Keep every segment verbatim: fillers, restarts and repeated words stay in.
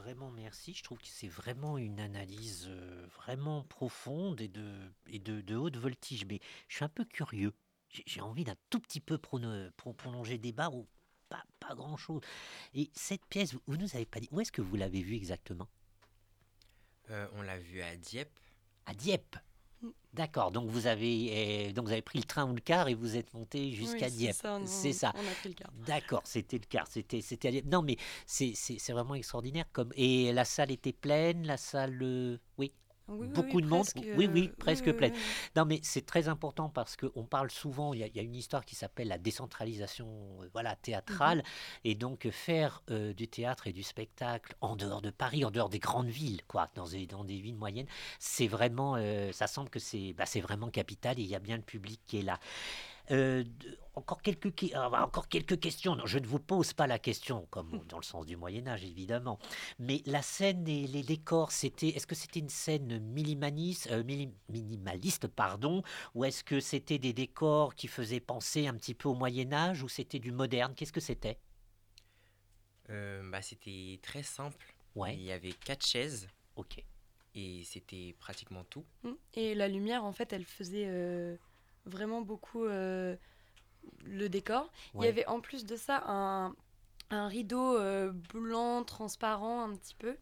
vraiment merci. Je trouve que c'est vraiment une analyse euh, vraiment profonde et de, et de, de haute voltige. Mais je suis un peu curieux. J'ai j'ai envie d'un tout petit peu prono- pro- prolonger le débat ou pas, pas grand-chose. Et cette pièce, vous, vous nous avez pas dit, où est-ce que vous l'avez vue exactement? Euh, on l'a vu à Dieppe. À Dieppe. Mm. D'accord, donc vous avez, euh, donc vous avez pris le train ou le car et vous êtes monté Oui, jusqu'à c'est Dieppe. ça, C'est on, ça. on a pris le car. D'accord, c'était le car. C'était, c'était à Dieppe. Non, mais c'est, c'est, c'est vraiment extraordinaire. Comme... Et la salle était pleine, la salle... euh, Oui, Oui, oui, oui, beaucoup de monde. presque. Oui, euh, oui, oui, presque oui, pleine. oui, oui. Non, mais c'est très important parce qu'on parle souvent, il y, a, il y a une histoire qui s'appelle la décentralisation euh, voilà, théâtrale. Mhm. Et donc, euh, faire euh, du théâtre et du spectacle en dehors de Paris, en dehors des grandes villes, quoi, dans des, dans des villes moyennes, c'est vraiment, euh, ça semble que c'est, bah, c'est vraiment capital et il y a bien le public qui est là. Euh, de- encore, quelques, que- ah, bah, encore quelques questions. Non, je ne vous pose pas la question, comme dans le sens du Moyen Âge, évidemment. Mais la scène et les décors, c'était, est-ce que c'était une scène minimaliste, euh, mini- minimaliste, pardon, ou est-ce que c'était des décors qui faisaient penser un petit peu au Moyen Âge, ou c'était du moderne? Qu'est-ce que c'était? Euh, bah, c'était très simple. Il Ouais, y avait quatre chaises ok. et c'était pratiquement tout. Mm. Et la lumière, en fait, elle faisait euh, vraiment beaucoup euh, le décor. Il y Ouais. avait en plus de ça un, un rideau euh, blanc, transparent un petit peu.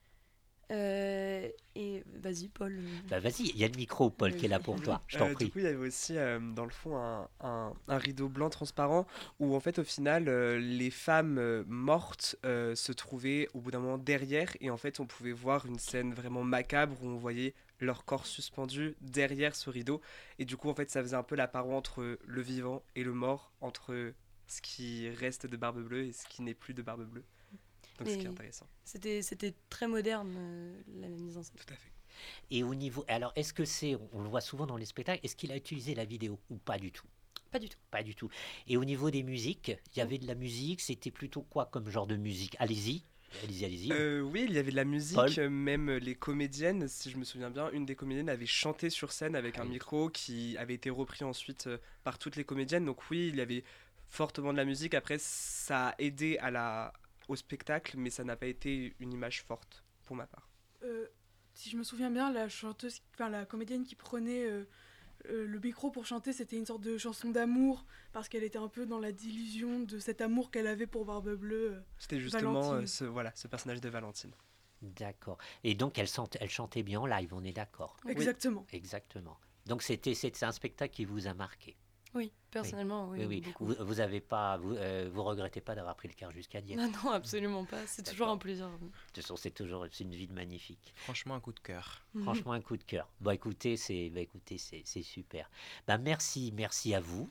Euh, et vas-y, Paul. euh, Bah vas-y, il y a le micro, Paul, qui est là Vas-y. pour toi. Je t'en Euh, du prie. coup, il y avait aussi euh, dans le fond un, un- un rideau blanc transparent où en fait au final euh, les femmes euh, mortes euh, se trouvaient au bout d'un moment derrière et en fait on pouvait voir une scène vraiment macabre où on voyait leur corps suspendu derrière ce rideau et du coup en fait ça faisait un peu la paroi entre le vivant et le mort, entre ce qui reste de Barbe Bleue et ce qui n'est plus de Barbe Bleue. Donc ce qui est Mais intéressant. c'était, c'était très moderne, euh, la mise en scène. Tout à fait. Et au niveau, alors, est-ce que c'est, on le voit souvent dans les spectacles, est-ce qu'il a utilisé la vidéo ou pas du tout? Pas du tout. Pas du tout. Et au niveau des musiques, il y avait de la musique, c'était plutôt quoi comme genre de musique? Allez-y, allez-y, allez-y. Euh, oui, il y avait de la Paul? musique, euh, même les comédiennes, si je me souviens bien, une des comédiennes avait chanté sur scène avec Ah un oui. micro qui avait été repris ensuite euh, par toutes les comédiennes. Donc oui, il y avait fortement de la musique. Après, ça a aidé à la... au spectacle, mais ça n'a pas été une image forte pour ma part. Euh, si je me souviens bien, la chanteuse, enfin la comédienne qui prenait euh, euh, le micro pour chanter, c'était une sorte de chanson d'amour parce qu'elle était un peu dans la délusion de cet amour qu'elle avait pour Barbe Bleue. euh, C'était justement euh, Valentine. ce, voilà, ce personnage de Valentine. D'accord. Et donc, elle, chante- elle chantait bien en live, on est d'accord. Oui. Exactement. Exactement. Donc, c'était, c'est c'est un spectacle qui vous a marqué. Oui, personnellement, oui. Oui, oui. Beaucoup. Vous, vous avez pas, vous, euh, vous regrettez pas d'avoir pris le car jusqu'à Dieppe. Non, non, absolument pas. C'est toujours D'accord. un plaisir. De toute façon, c'est toujours, c'est une ville magnifique. Franchement, un coup de cœur. Franchement, un coup de cœur. Bon, écoutez, c'est, bah, écoutez, c'est, c'est super. Bah, merci, merci à vous.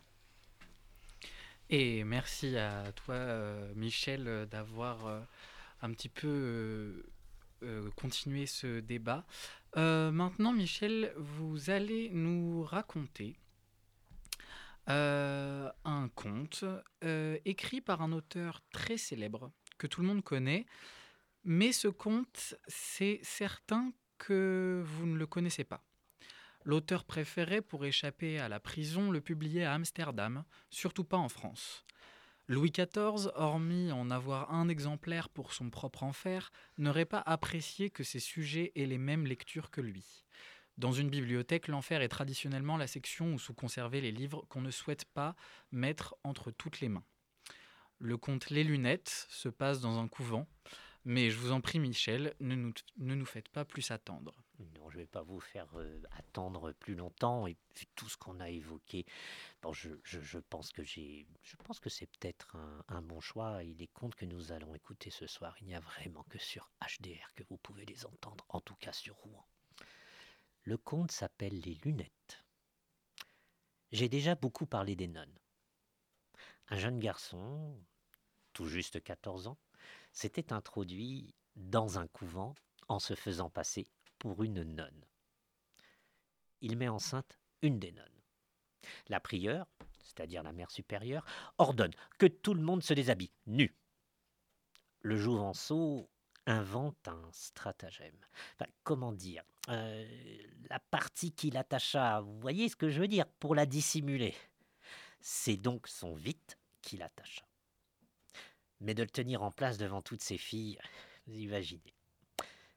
Et merci à toi, euh, Michel, euh, d'avoir euh, un petit peu euh, euh, continué ce débat. Euh, maintenant, Michel, vous allez nous raconter euh, un conte euh, écrit par un auteur très célèbre que tout le monde connaît. Mais ce conte, c'est certain que vous ne le connaissez pas. L'auteur préféré, pour échapper à la prison, le publiait à Amsterdam, surtout pas en France. Louis quatorze, hormis en avoir un exemplaire pour son propre enfer, n'aurait pas apprécié que ses sujets aient les mêmes lectures que lui. Dans une bibliothèque, l'enfer est traditionnellement la section où sont conservés les livres qu'on ne souhaite pas mettre entre toutes les mains. Le conte Les Lunettes se passe dans un couvent, mais je vous en prie, Michel, ne nous, ne nous faites pas plus attendre. Non, je ne vais pas vous faire euh, attendre plus longtemps. Et vu tout ce qu'on a évoqué, bon, je, je, je pense que j'ai, je pense que c'est peut-être un, un bon choix. Et les contes que nous allons écouter ce soir, il n'y a vraiment que sur H D R que vous pouvez les entendre, en tout cas sur Rouen. Le conte s'appelle Les Lunettes. J'ai déjà beaucoup parlé des nonnes. Un jeune garçon, tout juste quatorze ans, s'était introduit dans un couvent en se faisant passer pour une nonne. Il met enceinte une des nonnes. La prieure, c'est-à-dire la mère supérieure, ordonne que tout le monde se déshabille, nu. Le Jouvenceau invente un stratagème. Enfin, comment dire euh, La partie qui l'attacha, vous voyez ce que je veux dire, pour la dissimuler. C'est donc son vite qui l'attacha. Mais de le tenir en place devant toutes ses filles, vous imaginez.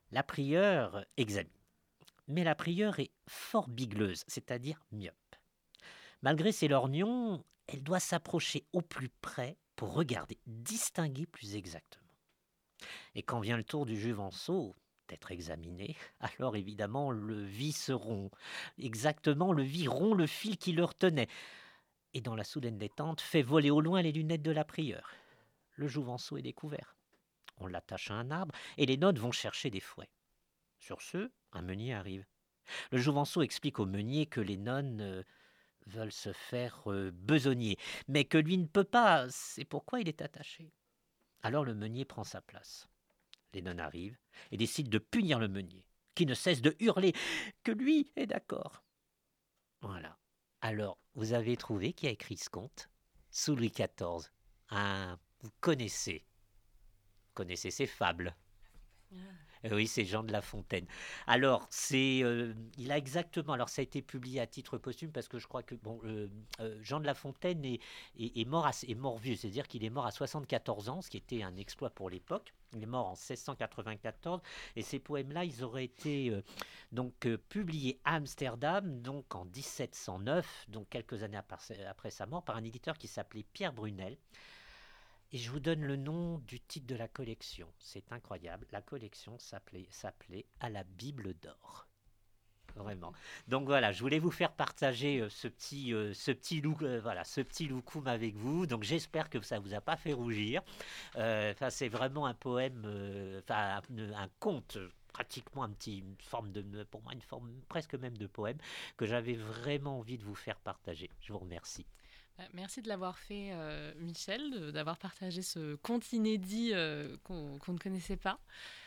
La prieure examine. Mais la prieure est fort bigleuse, c'est-à-dire myope. Malgré ses lorgnons, elle doit s'approcher au plus près pour regarder, distinguer plus exactement. Et quand vient le tour du juvenceau d'être examiné, alors évidemment le visseron, exactement le viron, le fil qui le retenait, et dans la soudaine détente fait voler au loin les lunettes de la prieure. Le jouvenceau est découvert. On l'attache à un arbre et les nonnes vont chercher des fouets. Sur ce, un meunier arrive. Le jouvenceau explique au meunier que les nonnes euh, veulent se faire euh, besogner, mais que lui ne peut pas, c'est pourquoi il est attaché. Alors le meunier prend sa place. Les nonnes arrivent et décident de punir le meunier, qui ne cesse de hurler que lui est d'accord. Voilà. Alors, vous avez trouvé qui a écrit ce conte ? Sous Louis quatorze. Ah, vous connaissez. Vous connaissez ces fables. Euh, Oui, c'est Jean de La Fontaine. Alors, c'est, euh, il a exactement. Alors, ça a été publié à titre posthume parce que je crois que bon, euh, euh, Jean de La Fontaine est, est, est mort, à- est mort vieux, c'est-à-dire qu'il est mort à soixante-quatorze ans, ce qui était un exploit pour l'époque. Il est mort en seize cent quatre-vingt-quatorze et ces poèmes-là, ils auraient été euh, donc euh, publiés à Amsterdam, donc en dix-sept cent neuf, donc quelques années après, après sa mort, par un éditeur qui s'appelait Pierre Brunel. Et je vous donne le nom du titre de la collection. C'est incroyable. La collection s'appelait, s'appelait À la Bible d'or. Vraiment. Donc voilà, je voulais vous faire partager euh, ce petit, euh, ce petit lou, euh, voilà, ce petit loukoum avec vous. Donc j'espère que ça vous a pas fait rougir. Euh, Enfin, c'est vraiment un poème, euh, enfin un, un conte. euh, Pratiquement un petit, une forme de, pour moi, une forme presque même de poème que j'avais vraiment envie de vous faire partager. Je vous remercie. Euh, Merci de l'avoir fait, euh, Michel, de- d'avoir partagé ce conte inédit euh, qu'on qu'on ne connaissait pas.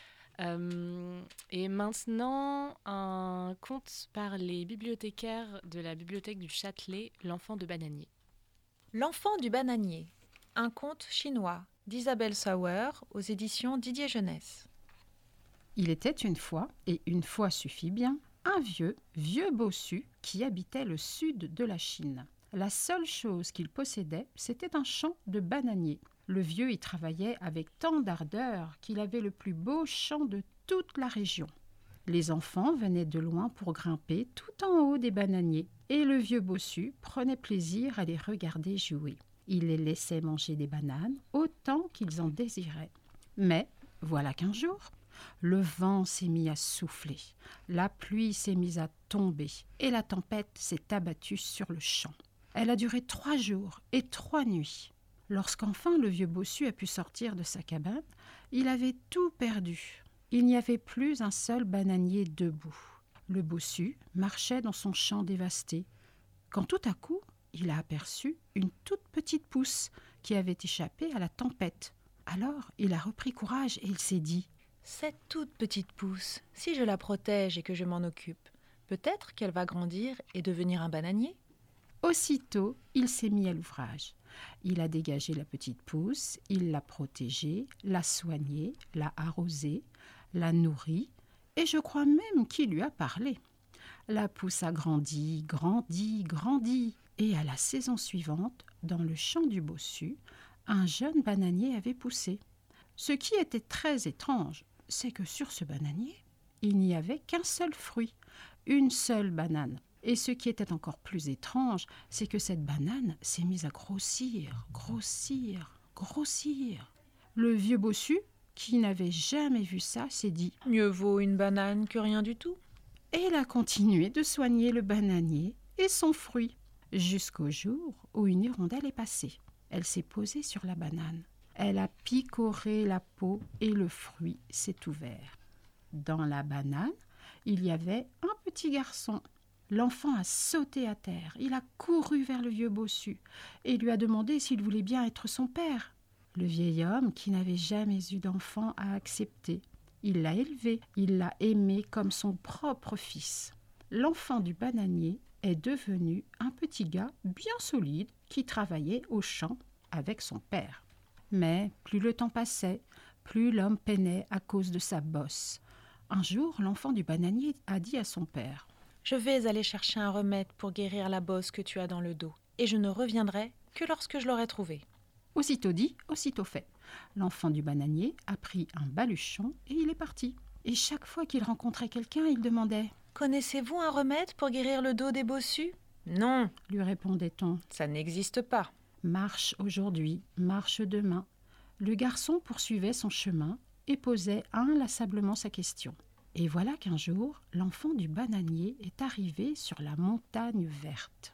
Euh, et maintenant, un conte par les bibliothécaires de la bibliothèque du Châtelet, L'enfant de bananier. L'enfant du bananier, un conte chinois d'Isabelle Sauer aux éditions Didier Jeunesse. Il était une fois, et une fois suffit bien, un vieux, vieux bossu qui habitait le sud de la Chine. La seule chose qu'il possédait, c'était un champ de bananiers. Le vieux y travaillait avec tant d'ardeur qu'il avait le plus beau champ de toute la région. Les enfants venaient de loin pour grimper tout en haut des bananiers, et le vieux bossu prenait plaisir à les regarder jouer. Il les laissait manger des bananes autant qu'ils en désiraient. Mais voilà qu'un jour, le vent s'est mis à souffler, la pluie s'est mise à tomber, et la tempête s'est abattue sur le champ. Elle a duré trois jours et trois nuits. Lorsqu'enfin le vieux bossu a pu sortir de sa cabane, il avait tout perdu. Il n'y avait plus un seul bananier debout. Le bossu marchait dans son champ dévasté, quand tout à coup, il a aperçu une toute petite pousse qui avait échappé à la tempête. Alors, il a repris courage et il s'est dit « Cette toute petite pousse, si je la protège et que je m'en occupe, peut-être qu'elle va grandir et devenir un bananier ?» Aussitôt, il s'est mis à l'ouvrage. Il a dégagé la petite pousse, il l'a protégée, l'a soignée, l'a arrosée, l'a nourrie, et je crois même qu'il lui a parlé. La pousse a grandi, grandi, grandi, et à la saison suivante, dans le champ du bossu, un jeune bananier avait poussé. Ce qui était très étrange, c'est que sur ce bananier, il n'y avait qu'un seul fruit, une seule banane. Et ce qui était encore plus étrange, c'est que cette banane s'est mise à grossir, grossir, grossir. Le vieux bossu, qui n'avait jamais vu ça, s'est dit « Mieux vaut une banane que rien du tout. » Et il a continué de soigner le bananier et son fruit, jusqu'au jour où une hirondelle est passée. Elle s'est posée sur la banane. Elle a picoré la peau et le fruit s'est ouvert. Dans la banane, il y avait un petit garçon. L'enfant a sauté à terre. Il a couru vers le vieux bossu et lui a demandé s'il voulait bien être son père. Le vieil homme, qui n'avait jamais eu d'enfant, a accepté. Il l'a élevé, il l'a aimé comme son propre fils. L'enfant du bananier est devenu un petit gars bien solide qui travaillait au champ avec son père. Mais plus le temps passait, plus l'homme peinait à cause de sa bosse. Un jour, l'enfant du bananier a dit à son père « Je vais aller chercher un remède pour guérir la bosse que tu as dans le dos, et je ne reviendrai que lorsque je l'aurai trouvé. » Aussitôt dit, aussitôt fait. L'enfant du bananier a pris un baluchon et il est parti. et chaque fois qu'il rencontrait quelqu'un, il demandait « Connaissez-vous un remède pour guérir le dos des bossus ?»« Non, lui répondait-on. ça n'existe pas. » Marche aujourd'hui, marche demain. Le garçon poursuivait son chemin et posait inlassablement sa question. Et voilà qu'un jour, l'enfant du bananier est arrivé sur la montagne verte.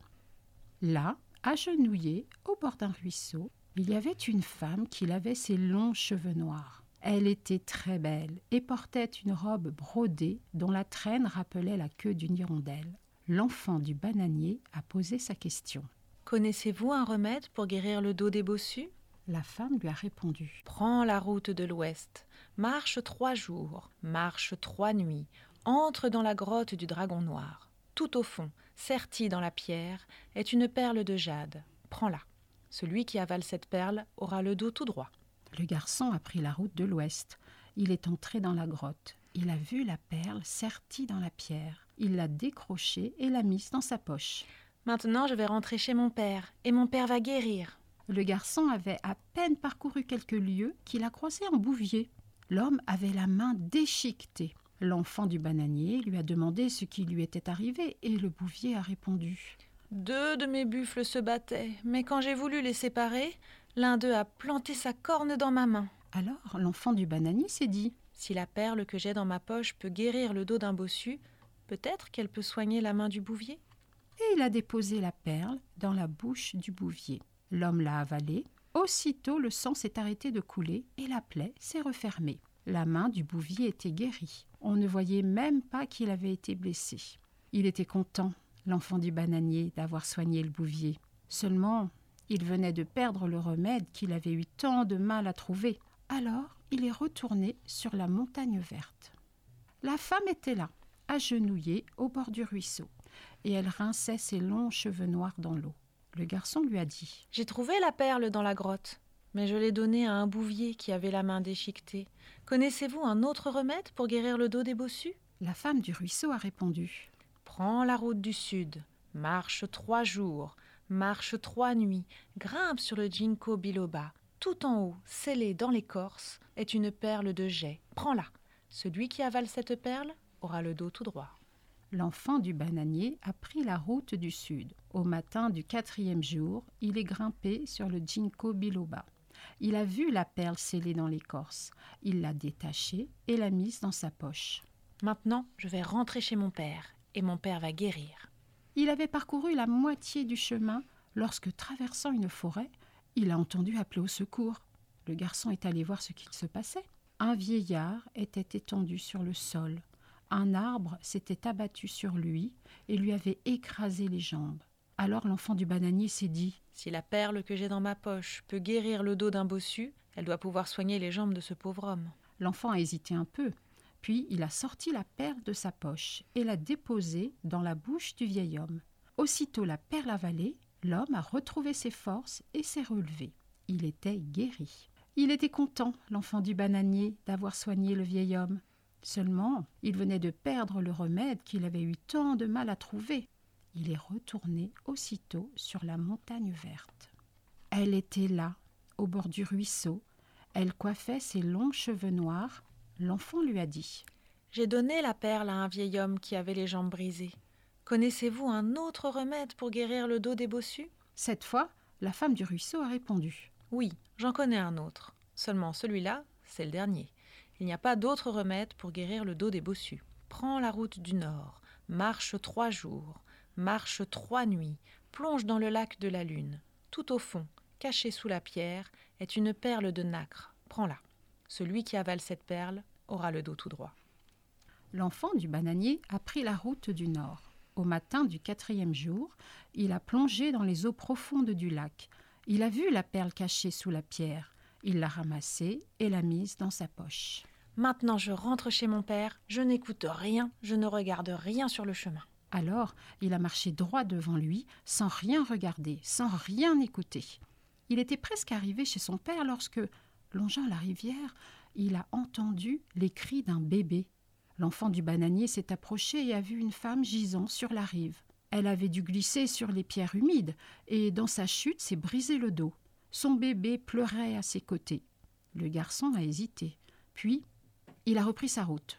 Là, agenouillée au bord d'un ruisseau, il y avait une femme qui lavait ses longs cheveux noirs. Elle était très belle et portait une robe brodée dont la traîne rappelait la queue d'une hirondelle. L'enfant du bananier a posé sa question. « Connaissez-vous un remède pour guérir le dos des bossus ?» La femme lui a répondu. « Prends la route de l'ouest, marche trois jours, marche trois nuits, entre dans la grotte du dragon noir. Tout au fond, sertie dans la pierre, est une perle de jade. Prends-la. Celui qui avale cette perle aura le dos tout droit. » Le garçon a pris la route de l'ouest. Il est entré dans la grotte. Il a vu la perle sertie dans la pierre. Il l'a décrochée et l'a mise dans sa poche. « Maintenant, je vais rentrer chez mon père, et mon père va guérir. » Le garçon avait à peine parcouru quelques lieues qu'il a croisé un bouvier. L'homme avait la main déchiquetée. L'enfant du bananier lui a demandé ce qui lui était arrivé et le bouvier a répondu. « Deux de mes buffles se battaient, mais quand j'ai voulu les séparer, l'un d'eux a planté sa corne dans ma main. » Alors l'enfant du bananier s'est dit « Si la perle que j'ai dans ma poche peut guérir le dos d'un bossu, peut-être qu'elle peut soigner la main du bouvier. » Et il a déposé la perle dans la bouche du bouvier. L'homme l'a avalée. Aussitôt, le sang s'est arrêté de couler et la plaie s'est refermée. La main du bouvier était guérie. On ne voyait même pas qu'il avait été blessé. Il était content, l'enfant du bananier, d'avoir soigné le bouvier. Seulement, il venait de perdre le remède qu'il avait eu tant de mal à trouver. Alors, il est retourné sur la montagne verte. La femme était là, agenouillée au bord du ruisseau, et elle rinçait ses longs cheveux noirs dans l'eau. Le garçon lui a dit « J'ai trouvé la perle dans la grotte, mais je l'ai donnée à un bouvier qui avait la main déchiquetée. Connaissez-vous un autre remède pour guérir le dos des bossus ?» La femme du ruisseau a répondu « Prends la route du sud, marche trois jours, marche trois nuits, grimpe sur le ginkgo biloba. Tout en haut, scellée dans l'écorce, est une perle de jais. Prends-la. Celui qui avale cette perle aura le dos tout droit. » L'enfant du bananier a pris la route du sud. Au matin du quatrième jour, il est grimpé sur le ginkgo biloba. Il a vu la perle scellée dans l'écorce. Il l'a détachée et l'a mise dans sa poche. « Maintenant, je vais rentrer chez mon père, et mon père va guérir. » Il avait parcouru la moitié du chemin lorsque, traversant une forêt, il a entendu appeler au secours. Le garçon est allé voir ce qu'il se passait. Un vieillard était étendu sur le sol. Un arbre s'était abattu sur lui et lui avait écrasé les jambes. Alors l'enfant du bananier s'est dit « Si la perle que j'ai dans ma poche peut guérir le dos d'un bossu, elle doit pouvoir soigner les jambes de ce pauvre homme. » L'enfant a hésité un peu, puis il a sorti la perle de sa poche et l'a déposée dans la bouche du vieil homme. Aussitôt la perle avalée, l'homme a retrouvé ses forces et s'est relevé. Il était guéri. Il était content, l'enfant du bananier, d'avoir soigné le vieil homme. Seulement, il venait de perdre le remède qu'il avait eu tant de mal à trouver. Il est retourné aussitôt sur la montagne verte. Elle était là, au bord du ruisseau. Elle coiffait ses longs cheveux noirs. L'enfant lui a dit « J'ai donné la perle à un vieil homme qui avait les jambes brisées. Connaissez-vous un autre remède pour guérir le dos des bossus ?» Cette fois, la femme du ruisseau a répondu « Oui, j'en connais un autre. Seulement celui-là, c'est le dernier. Il n'y a pas d'autre remède pour guérir le dos des bossus. Prends la route du nord, marche trois jours, marche trois nuits, plonge dans le lac de la Lune. Tout au fond, cachée sous la pierre, est une perle de nacre. Prends-la. Celui qui avale cette perle aura le dos tout droit. » L'enfant du bananier a pris la route du nord. Au matin du quatrième jour, il a plongé dans les eaux profondes du lac. Il a vu la perle cachée sous la pierre. Il l'a ramassée et l'a mise dans sa poche. « Maintenant, je rentre chez mon père. Je n'écoute rien, je ne regarde rien sur le chemin. » Alors, il a marché droit devant lui, sans rien regarder, sans rien écouter. Il était presque arrivé chez son père lorsque, longeant la rivière, il a entendu les cris d'un bébé. L'enfant du bananier s'est approché et a vu une femme gisant sur la rive. Elle avait dû glisser sur les pierres humides et, dans sa chute, s'est brisé le dos. Son bébé pleurait à ses côtés. Le garçon a hésité. Puis, il a repris sa route.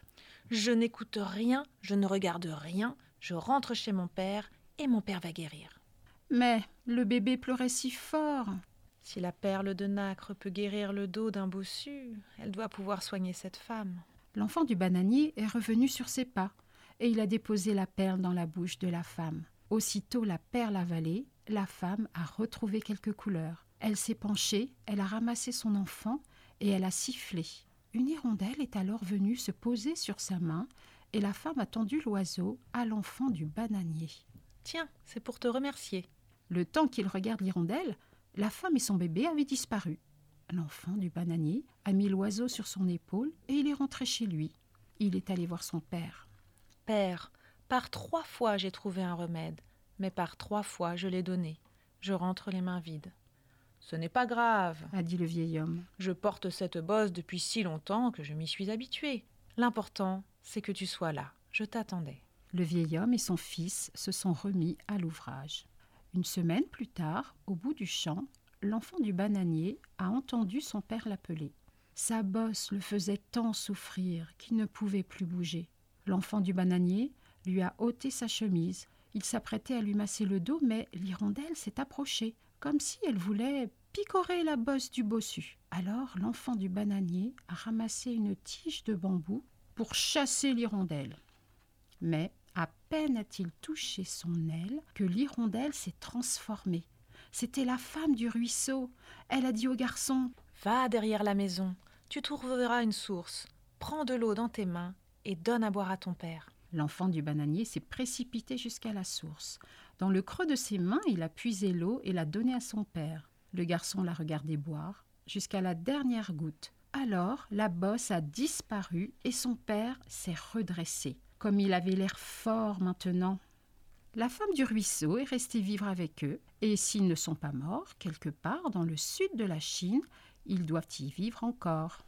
Je n'écoute rien, je ne regarde rien, je rentre chez mon père et mon père va guérir. Mais le bébé pleurait si fort. Si la perle de nacre peut guérir le dos d'un bossu, elle doit pouvoir soigner cette femme. L'enfant du bananier est revenu sur ses pas et il a déposé la perle dans la bouche de la femme. Aussitôt la perle avalée, la femme a retrouvé quelques couleurs. Elle s'est penchée, elle a ramassé son enfant et elle a sifflé. Une hirondelle est alors venue se poser sur sa main et la femme a tendu l'oiseau à l'enfant du bananier. Tiens, c'est pour te remercier. Le temps qu'il regarde l'hirondelle, la femme et son bébé avaient disparu. L'enfant du bananier a mis l'oiseau sur son épaule et il est rentré chez lui. Il est allé voir son père. « Père, par trois fois j'ai trouvé un remède, mais par trois fois je l'ai donné. Je rentre les mains vides. »« Ce n'est pas grave, » a dit le vieil homme. « Je porte cette bosse depuis si longtemps que je m'y suis habitué. L'important, c'est que tu sois là. Je t'attendais. » Le vieil homme et son fils se sont remis à l'ouvrage. Une semaine plus tard, au bout du champ, l'enfant du bananier a entendu son père l'appeler. Sa bosse le faisait tant souffrir qu'il ne pouvait plus bouger. L'enfant du bananier lui a ôté sa chemise. Il s'apprêtait à lui masser le dos, mais l'hirondelle s'est approchée, comme si elle voulait picorer la bosse du bossu. Alors l'enfant du bananier a ramassé une tige de bambou pour chasser l'hirondelle. Mais à peine a-t-il touché son aile que l'hirondelle s'est transformée. C'était la femme du ruisseau. Elle a dit au garçon « Va derrière la maison, tu trouveras une source. Prends de l'eau dans tes mains et donne à boire à ton père. » L'enfant du bananier s'est précipité jusqu'à la source. Dans le creux de ses mains, il a puisé l'eau et l'a donnée à son père. Le garçon l'a regardé boire jusqu'à la dernière goutte. Alors, la bosse a disparu et son père s'est redressé. Comme il avait l'air fort maintenant. La femme du ruisseau est restée vivre avec eux, et s'ils ne sont pas morts, quelque part dans le sud de la Chine, ils doivent y vivre encore.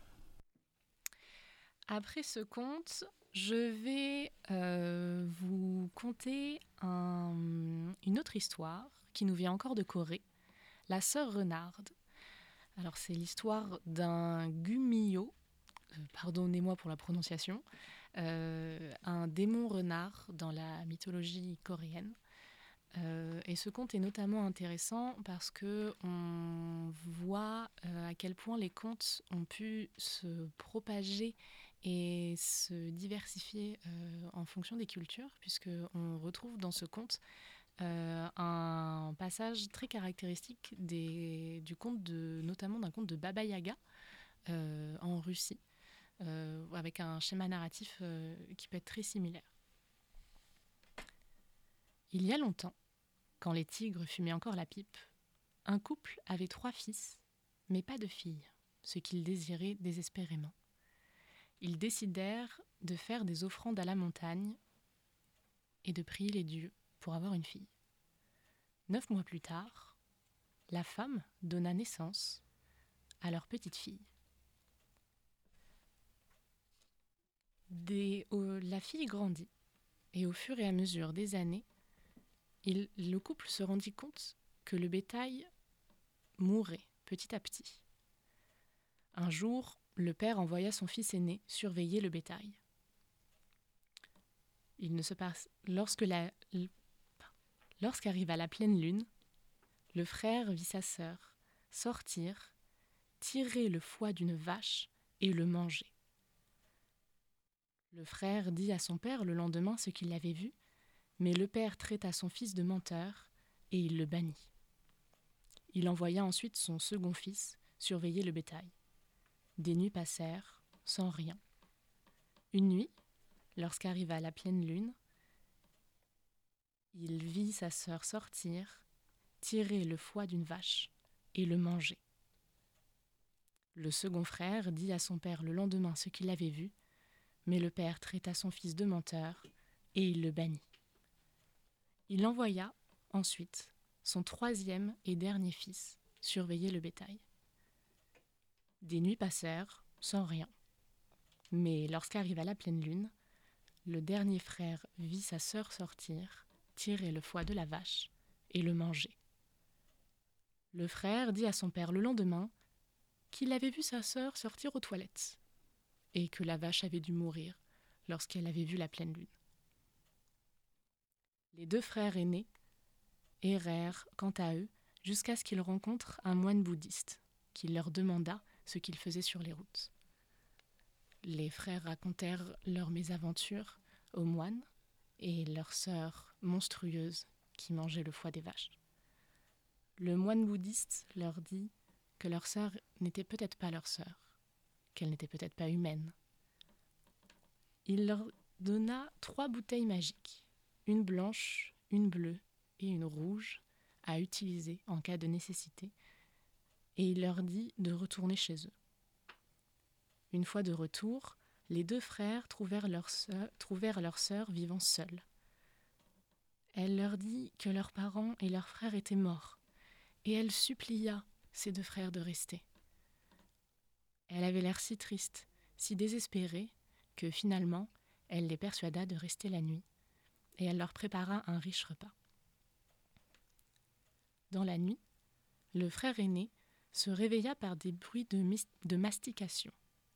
Après ce conte, je vais euh, vous conter un, une autre histoire qui nous vient encore de Corée, la sœur Renarde. Alors c'est l'histoire d'un Gumiho, euh, pardonnez-moi pour la prononciation, Euh, un démon renard dans la mythologie coréenne. Euh, et ce conte est notamment intéressant parce qu'on voit euh, à quel point les contes ont pu se propager et se diversifier euh, en fonction des cultures, puisqu'on retrouve dans ce conte euh, un passage très caractéristique des, du conte de, notamment d'un conte de Baba Yaga euh, en Russie. Euh, avec un schéma narratif euh, qui peut être très similaire. Il y a longtemps, quand les tigres fumaient encore la pipe, un couple avait trois fils, mais pas de filles, ce qu'ils désiraient désespérément. Ils décidèrent de faire des offrandes à la montagne et de prier les dieux pour avoir une fille. Neuf mois plus tard, la femme donna naissance à leur petite fille. Des, euh, la fille grandit, et au fur et à mesure des années, il, le couple se rendit compte que le bétail mourait petit à petit. Un jour, le père envoya son fils aîné surveiller le bétail. Il ne se passe lorsque la, lorsqu'arriva la pleine lune, le frère vit sa sœur sortir, tirer le foie d'une vache et le manger. Le frère dit à son père le lendemain ce qu'il avait vu, mais le père traita son fils de menteur et il le bannit. Il envoya ensuite son second fils surveiller le bétail. Des nuits passèrent sans rien. Une nuit, lorsqu'arriva la pleine lune, il vit sa sœur sortir, tirer le foie d'une vache et le manger. Le second frère dit à son père le lendemain ce qu'il avait vu, mais le père traita son fils de menteur et il le bannit. Il envoya ensuite son troisième et dernier fils surveiller le bétail. Des nuits passèrent sans rien. Mais lorsqu'arriva la pleine lune, le dernier frère vit sa sœur sortir, tirer le foie de la vache et le manger. Le frère dit à son père le lendemain qu'il avait vu sa sœur sortir aux toilettes et que la vache avait dû mourir lorsqu'elle avait vu la pleine lune. Les deux frères aînés errèrent, quant à eux, jusqu'à ce qu'ils rencontrent un moine bouddhiste, qui leur demanda ce qu'ils faisaient sur les routes. Les frères racontèrent leur mésaventure au moine et leur sœur monstrueuse qui mangeait le foie des vaches. Le moine bouddhiste leur dit que leur sœur n'était peut-être pas leur sœur, qu'elle n'était peut-être pas humaine. Il leur donna trois bouteilles magiques, une blanche, une bleue et une rouge, à utiliser en cas de nécessité, et il leur dit de retourner chez eux. Une fois de retour, les deux frères trouvèrent leur sœur, trouvèrent leur sœur vivant seule. Elle leur dit que leurs parents et leurs frères étaient morts, et elle supplia ses deux frères de rester. Elle avait l'air si triste, si désespérée, que finalement, elle les persuada de rester la nuit, et elle leur prépara un riche repas. Dans la nuit, le frère aîné se réveilla par des bruits de, mis- de mastication.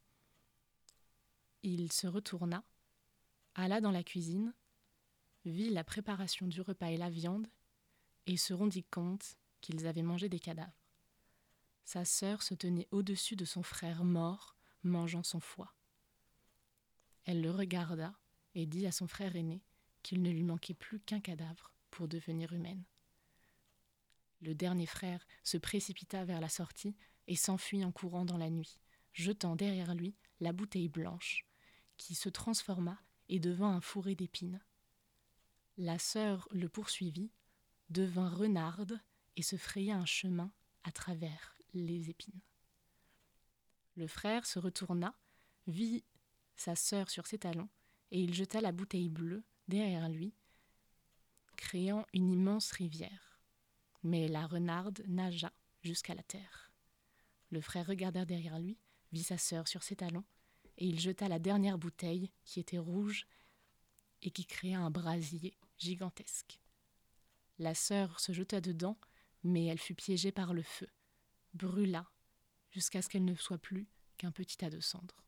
Il se retourna, alla dans la cuisine, vit la préparation du repas et la viande, et se rendit compte qu'ils avaient mangé des cadavres. Sa sœur se tenait au-dessus de son frère mort, mangeant son foie. Elle le regarda et dit à son frère aîné qu'il ne lui manquait plus qu'un cadavre pour devenir humaine. Le dernier frère se précipita vers la sortie et s'enfuit en courant dans la nuit, jetant derrière lui la bouteille blanche, qui se transforma et devint un fourré d'épines. La sœur le poursuivit, devint renarde et se fraya un chemin à travers les épines. Le frère se retourna, vit sa sœur sur ses talons, et il jeta la bouteille bleue derrière lui, créant une immense rivière. Mais la renarde nagea jusqu'à la terre. Le frère regarda derrière lui, vit sa sœur sur ses talons, et il jeta la dernière bouteille, qui était rouge, et qui créa un brasier gigantesque. La sœur se jeta dedans, mais elle fut piégée par le feu, brûla, jusqu'à ce qu'elle ne soit plus qu'un petit tas de cendres.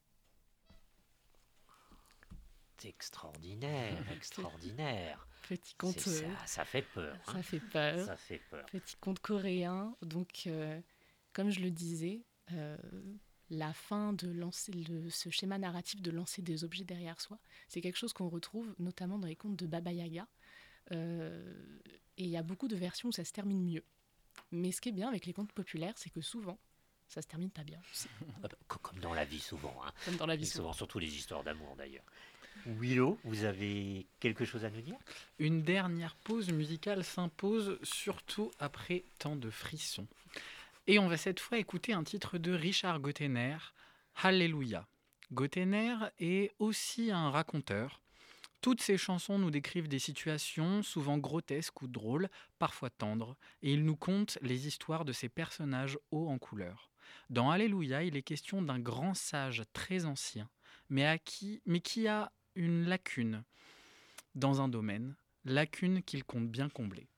C'est extraordinaire, extraordinaire. Petit conte, C'est- euh, ça, ça fait peur. hein. ça fait peur. Ça fait peur. Petit conte coréen. Donc, euh, comme je le disais, euh, la fin de lancer le- ce schéma narratif de lancer des objets derrière soi, c'est quelque chose qu'on retrouve notamment dans les contes de Baba Yaga. Euh, et il y a beaucoup de versions où ça se termine mieux. Mais ce qui est bien avec les contes populaires, c'est que souvent, ça se termine pas bien aussi, Ah bah, co- Comme dans la vie souvent. hein. comme dans la Et vie souvent. souvent, surtout les histoires d'amour d'ailleurs. Willow, vous avez quelque chose à nous dire? Une dernière pause musicale s'impose, surtout après tant de frissons. Et on va cette fois écouter un titre de Richard Gottener, Alléluia. Gottener est aussi un raconteur. Toutes ses chansons nous décrivent des situations souvent grotesques ou drôles, parfois tendres, et il nous conte les histoires de ses personnages hauts en couleur. Dans Alléluia, il est question d'un grand sage très ancien, mais, à qui, mais qui a une lacune dans un domaine, lacune qu'il compte bien combler.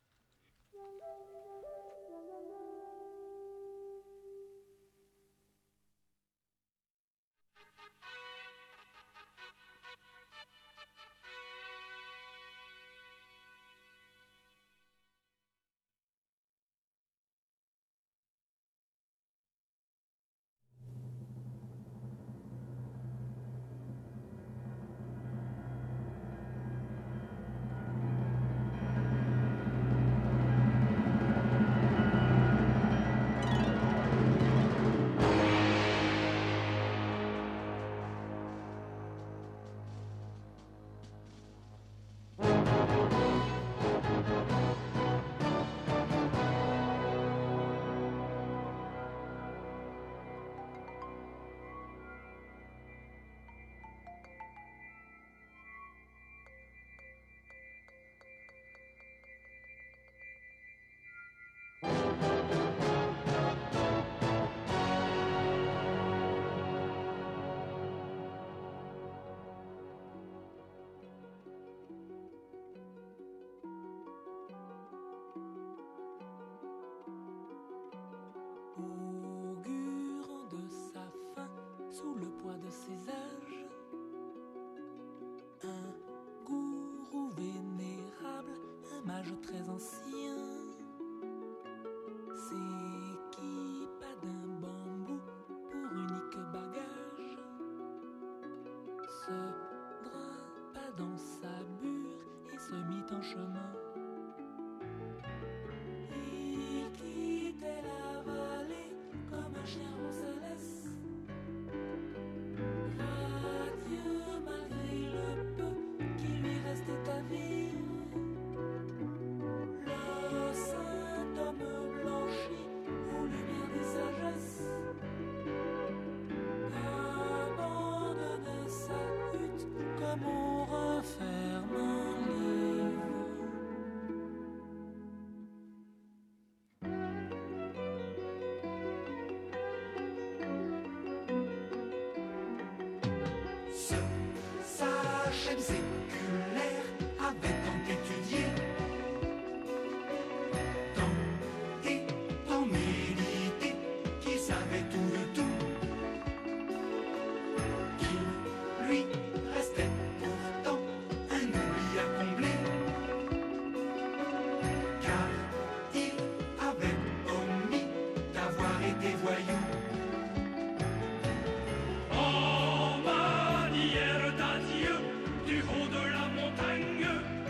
mage très ancien s'équipa d'un bambou pour unique bagage, se grimpa dans sa bure et se mit en chemin. Il quittait la vallée comme un chien on se laisse, radieux malgré le peu qui lui restait à vivre. Le saint homme blanchi aux lumières des sagesses abandonna sa hutte comme on renferme un livre. Ce sage M. séculaire avait tant étudié, tant et tant médité, qu'il savait tout de tout, qu'il lui restait pourtant un oubli à combler, car il avait omis d'avoir été voyou. En manière d'adieu du haut de la montagne,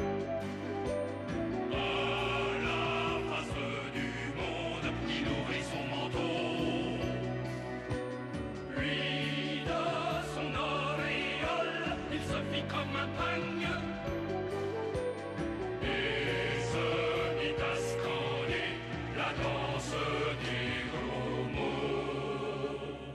à la face du monde, il ouvrit son manteau. Lui de son auréole, il se fit comme un pagne et se mit à scander la danse des gros mots.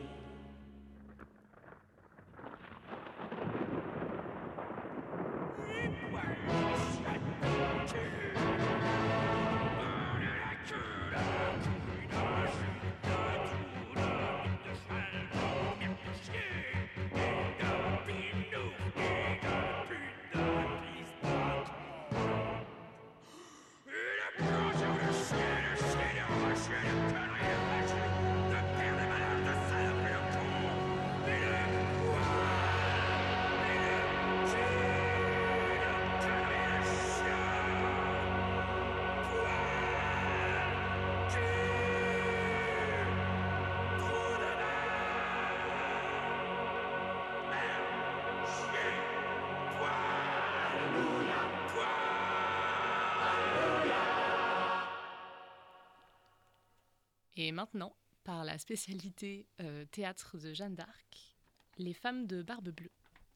Et maintenant, par la spécialité euh, théâtre de Jeanne d'Arc, les femmes de Barbe Bleue.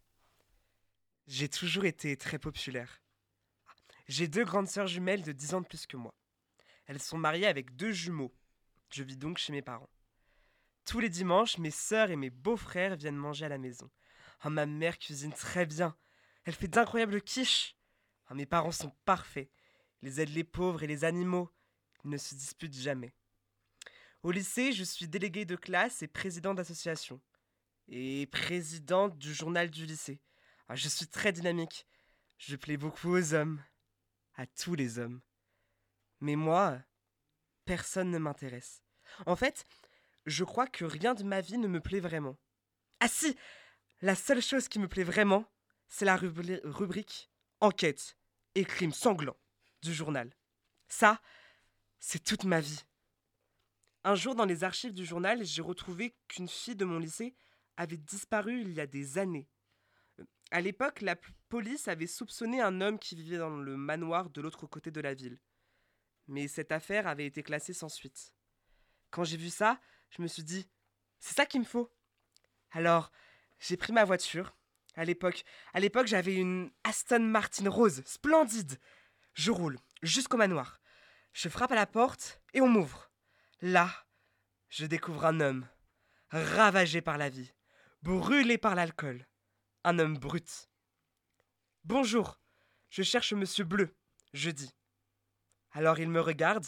J'ai toujours été très populaire. J'ai deux grandes sœurs jumelles de dix ans de plus que moi. Elles sont mariées avec deux jumeaux. Je vis donc chez mes parents. Tous les dimanches, mes sœurs et mes beaux-frères viennent manger à la maison. Oh, ma mère cuisine très bien. Elle fait d'incroyables quiches. Oh, mes parents sont parfaits. Ils aident les pauvres et les animaux. Ils ne se disputent jamais. Au lycée, je suis déléguée de classe et président d'association. Et présidente du journal du lycée. Ah, je suis très dynamique. Je plais beaucoup aux hommes. À tous les hommes. Mais moi, personne ne m'intéresse. En fait, je crois que rien de ma vie ne me plaît vraiment. Ah si, la seule chose qui me plaît vraiment, c'est la rubri- rubrique enquête et crimes sanglants du journal. Ça, c'est toute ma vie. Un jour, dans les archives du journal, j'ai retrouvé qu'une fille de mon lycée avait disparu il y a des années. À l'époque, la p- police avait soupçonné un homme qui vivait dans le manoir de l'autre côté de la ville. Mais cette affaire avait été classée sans suite. Quand j'ai vu ça, je me suis dit, c'est ça qu'il me faut. Alors, j'ai pris ma voiture. À l'époque, à l'époque, j'avais une Aston Martin rose, splendide. Je roule jusqu'au manoir. Je frappe à la porte et on m'ouvre. Là, je découvre un homme, ravagé par la vie, brûlé par l'alcool. Un homme brut. Bonjour, je cherche Monsieur Bleu, je dis. Alors il me regarde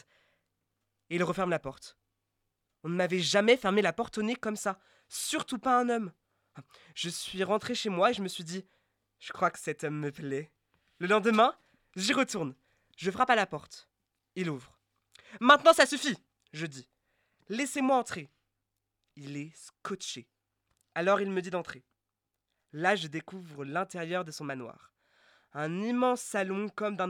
et il referme la porte. On ne m'avait jamais fermé la porte au nez comme ça, surtout pas un homme. Je suis rentré chez moi et je me suis dit, je crois que cet homme me plaît. Le lendemain, j'y retourne. Je frappe à la porte. Il ouvre. Maintenant ça suffit, je dis. Laissez-moi entrer. Il est scotché. Alors il me dit d'entrer. Là, je découvre l'intérieur de son manoir. Un immense salon comme d'un